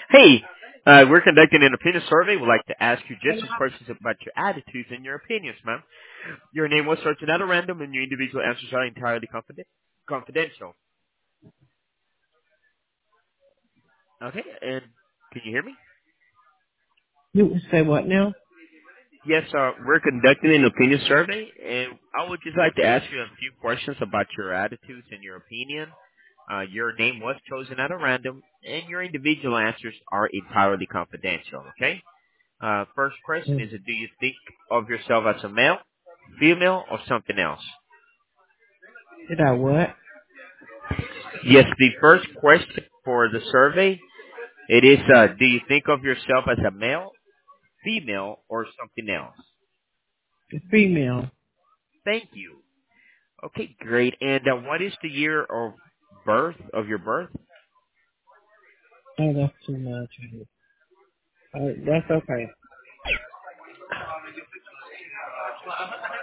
Hey, we're conducting an opinion survey. We'd like to ask you just some questions about your attitudes and your opinions, ma'am. Your name was searched at a random, and your individual answers are entirely confidential. Okay, and can you hear me? You say what now? Yes, we're conducting an opinion survey, and I would just like to ask you a few questions about your attitudes and your opinion. Your name was chosen at a random, and your individual answers are entirely confidential. Okay. First question is: do you think of yourself as a male, female, or something else? Did I what? Yes, the first question for the survey, it is, do you think of yourself as a male, female, or something else? The female. Thank you. Okay, great. And what is the year of your birth? Oh, that's too much. That's okay.